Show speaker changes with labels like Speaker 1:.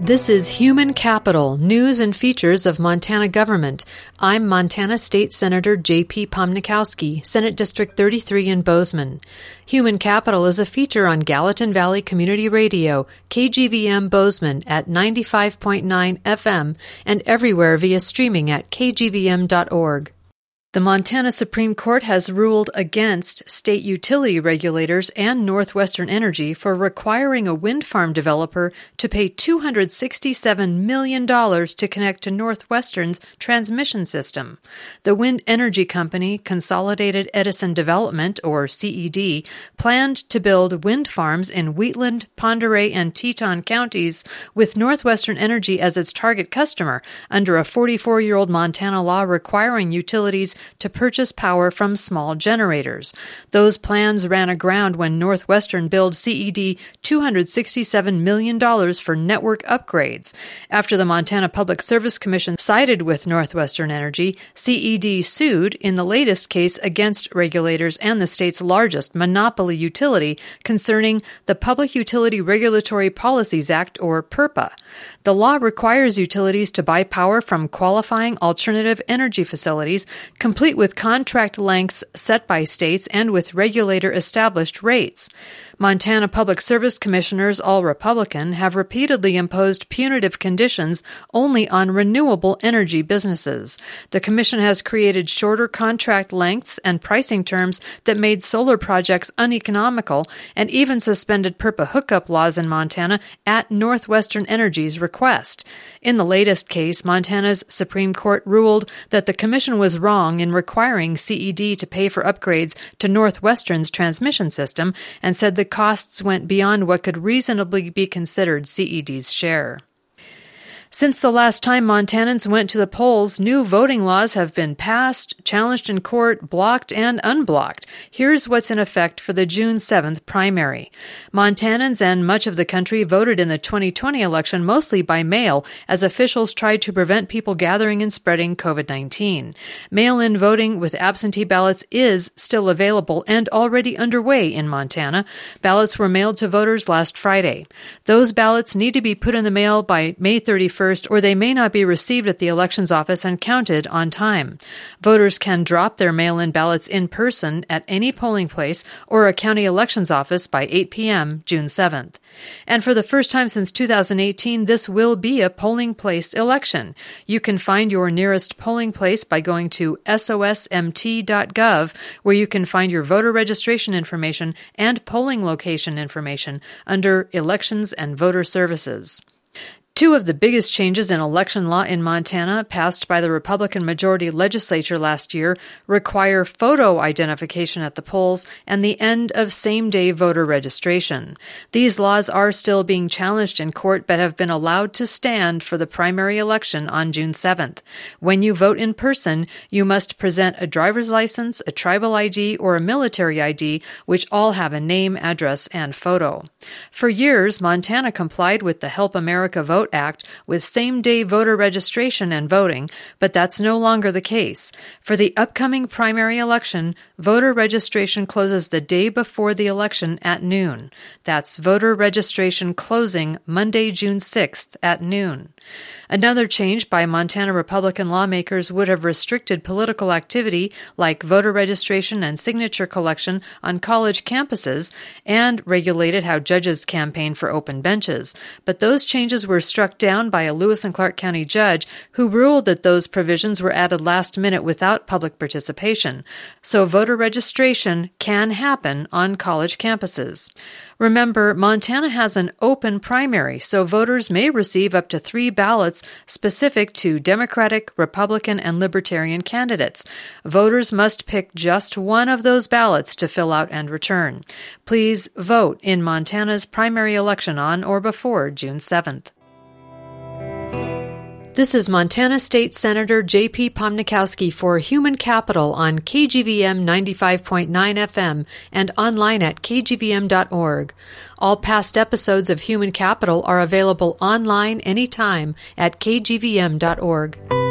Speaker 1: This is Human Capital, News and Features of Montana Government. I'm Montana State Senator J.P. Pomnikowski, Senate District 33 in Bozeman. Human Capital is a feature on Gallatin Valley Community Radio, KGVM Bozeman at 95.9 FM and everywhere via streaming at kgvm.org. The Montana Supreme Court has ruled against state utility regulators and Northwestern Energy for requiring a wind farm developer to pay $267 million to connect to Northwestern's transmission system. The wind energy company, Consolidated Edison Development, or CED, planned to build wind farms in Wheatland, Pend Oreille, and Teton counties with Northwestern Energy as its target customer under a 44-year-old Montana law requiring utilities to purchase power from small generators. Those plans ran aground when Northwestern billed CED $267 million for network upgrades. After the Montana Public Service Commission sided with Northwestern Energy, CED sued in the latest case against regulators and the state's largest monopoly utility concerning the Public Utility Regulatory Policies Act, or PURPA. The law requires utilities to buy power from qualifying alternative energy facilities, complete with contract lengths set by states and with regulator-established rates. Montana Public Service Commissioners, all Republican, have repeatedly imposed punitive conditions only on renewable energy businesses. The Commission has created shorter contract lengths and pricing terms that made solar projects uneconomical and even suspended PURPA hookup laws in Montana at Northwestern Energy's request. In the latest case, Montana's Supreme Court ruled that the Commission was wrong in requiring CED to pay for upgrades to Northwestern's transmission system and said the costs went beyond what could reasonably be considered CED's share. Since the last time Montanans went to the polls, new voting laws have been passed, challenged in court, blocked, and unblocked. Here's what's in effect for the June 7th primary. Montanans and much of the country voted in the 2020 election mostly by mail, as officials tried to prevent people gathering and spreading COVID-19. Mail-in voting with absentee ballots is still available and already underway in Montana. Ballots were mailed to voters last Friday. Those ballots need to be put in the mail by May 31st, or they may not be received at the elections office and counted on time. Voters can drop their mail-in ballots in person at any polling place or a county elections office by 8 p.m. June 7th. And for the first time since 2018, this will be a polling place election. You can find your nearest polling place by going to sosmt.gov, where you can find your voter registration information and polling location information under Elections and Voter Services. Two of the biggest changes in election law in Montana, passed by the Republican majority legislature last year, require photo identification at the polls and the end of same-day voter registration. These laws are still being challenged in court but have been allowed to stand for the primary election on June 7th. When you vote in person, you must present a driver's license, a tribal ID, or a military ID, which all have a name, address, and photo. For years, Montana complied with the Help America Vote Act with same-day voter registration and voting, but that's no longer the case. For the upcoming primary election, voter registration closes the day before the election at noon. That's voter registration closing Monday, June 6th at noon. Another change by Montana Republican lawmakers would have restricted political activity like voter registration and signature collection on college campuses and regulated how judges campaign for open benches. But those changes were struck down by a Lewis and Clark County judge who ruled that those provisions were added last minute without public participation. So voter registration can happen on college campuses. Remember, Montana has an open primary, so voters may receive up to 3 ballots specific to Democratic, Republican, and Libertarian candidates. Voters must pick just one of those ballots to fill out and return. Please vote in Montana's primary election on or before June 7th. This is Montana State Senator J.P. Pomnikowski for Human Capital on KGVM 95.9 FM and online at kgvm.org. All past episodes of Human Capital are available online anytime at kgvm.org.